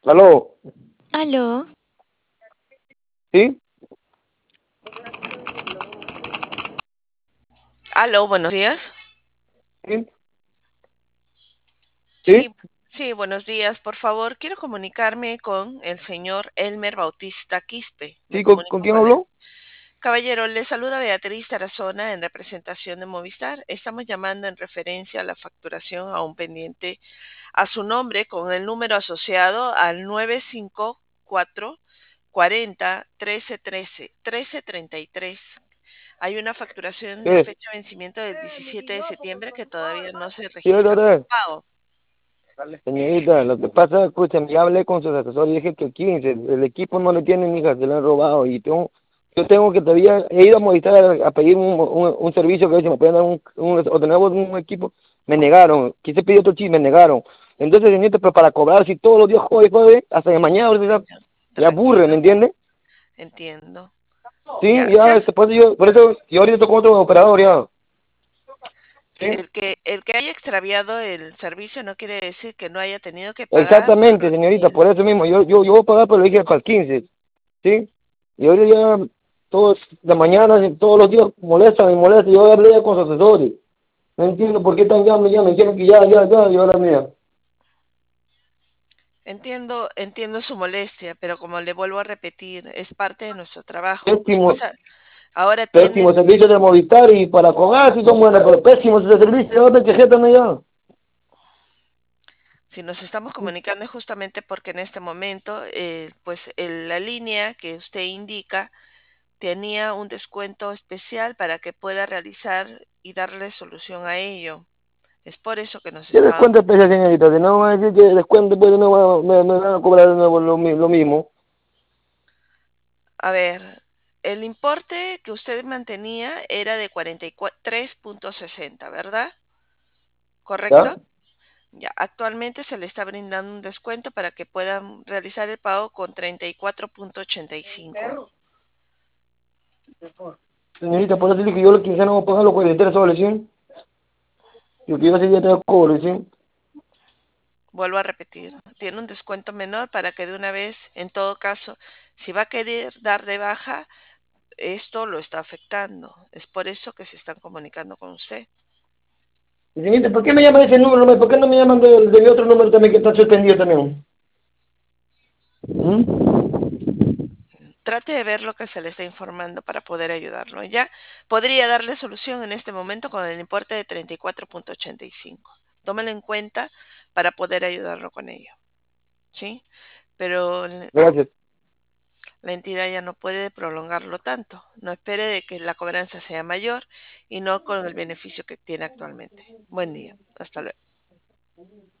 Aló, Aló, ¿sí? Aló, buenos días. ¿Sí? ¿Sí? Sí, sí, buenos días. Por favor, quiero comunicarme con el señor Elmer Bautista Quispe. Me ¿Sí? ¿Con comunico quién con él. habló? Caballero, le saluda Beatriz Tarazona en representación de Movistar. Estamos llamando en referencia a la facturación a un pendiente a su nombre con el número asociado al 954 40 13 13 13 33. Hay una facturación de ¿Qué? fecha de vencimiento del 17 de septiembre que todavía no se Sí, registra otra como vez. pago. Señorita, lo que pasa, escúchame, ya hablé con sus asesores y dije que el 15, el equipo no le tienen, hija, se lo han robado y yo tengo que todavía, he ido a Movistar a pedir un servicio que a ver si me pueden dar o tenemos un equipo, me negaron, quise pedir otro chip, me negaron. Entonces, señorita, pero para cobrar, si todos los días joder, hasta de mañana, ahorita, Ya, me aburre, ¿me tranquilo, entiende? entiendo. Sí, Ya, ya, por eso, yo ahorita estoy con otro operador ya. ¿Sí? el que haya extraviado el servicio no quiere decir que no haya tenido que pagar lo Exactamente, señorita, por requerido. eso mismo, yo voy a pagar, pero lo dije para el 15, ¿sí? Y ahora ya, todos, la mañana, todos los días molestan y molestan, yo hablé ya con sus asesores, no entiendo por qué tan ya, me dijeron que ya, y ahora mira, Entiendo su molestia, pero como le vuelvo a repetir, es parte de nuestro trabajo. pésimo, Ahora tiene, pésimo servicio de Movistar y para cobrar sí son buenas, pero pésimo ese servicio, ya ven que jetan ya. si nos estamos comunicando es justamente porque en este momento, la línea que usted indica tenía un descuento especial para que pueda realizar y darle solución a ello. Es por eso que nos ¿Qué está. descuento especial, señorita? Si no me va a decir que descuento, pues no me van a cobrar de nuevo lo mismo. A ver, el importe que usted mantenía era de 43,60, ¿verdad? ¿Ya? ¿Correcto? Ya, actualmente se le está brindando un descuento para que puedan realizar el pago con 34,85. Señorita, por eso dije que yo la quincena voy a pagar los 43 soles, ¿sí? Yo quiero ese día tengo cobro, ¿sí? Vuelvo a repetir, tiene un descuento menor para que de una vez, en todo caso, si va a querer dar de baja, esto lo está afectando. Es por eso que se están comunicando con usted. Señorita, ¿por qué me llaman ese número? ¿Por qué no me llaman de mi otro número también que está suspendido también? ¿Mm? Trate de ver lo que se le está informando para poder ayudarlo. Ya podría darle solución en este momento con el importe de 34,85. Tómelo en cuenta para poder ayudarlo con ello, ¿sí? Pero Gracias. la entidad ya no puede prolongarlo tanto. No espere de que la cobranza sea mayor y no con el beneficio que tiene actualmente. Buen día. Hasta luego.